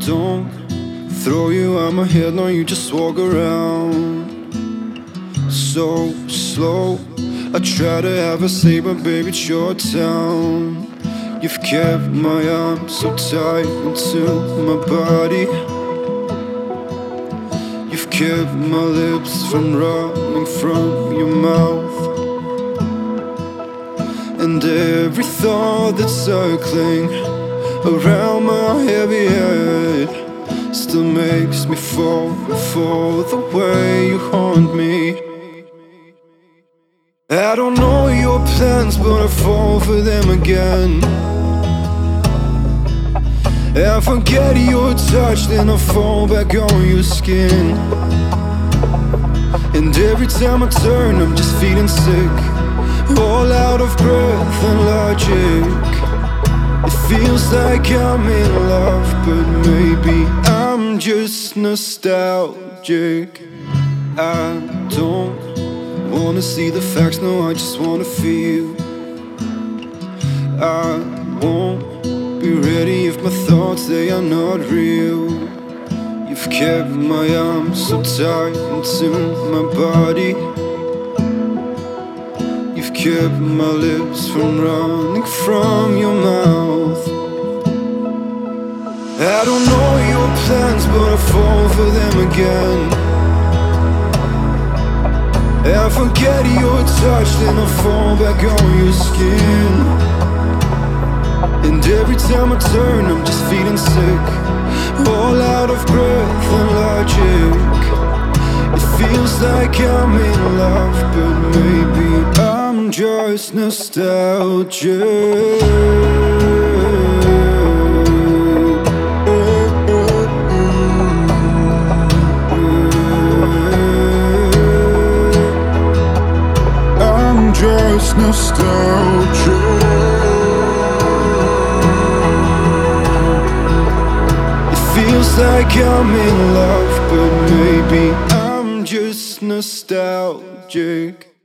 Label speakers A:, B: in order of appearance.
A: don't throw you out my head, no, you just walk around so slow. I try to have a say, but baby, it's your town. You've kept my arms so tight into my body. You've kept my lips from running from your mouth. And every thought that's circling around my heavy head still makes me fall for the way you haunt me. I don't know your plans, but I fall for them again. I forget your touch, then I fall back on your skin. And every time I turn, I'm just feeling sick, all out of breath and logic. It feels like I'm in love, but maybe I'm just nostalgic. I don't wanna see the facts, no, I just wanna feel. I won't be ready if my thoughts, they are not real. You've kept my arms so tight into my body. You've kept my lips from running from your mouth. I don't know your plans, but I fall for them again. I forget your touch, then I fall back on your skin. And every time I turn, I'm just feeling sick, all out of breath and logic. It feels like I'm in love, but maybe I'm just nostalgic. Just nostalgia. It feels like I'm in love, but maybe I'm just nostalgic.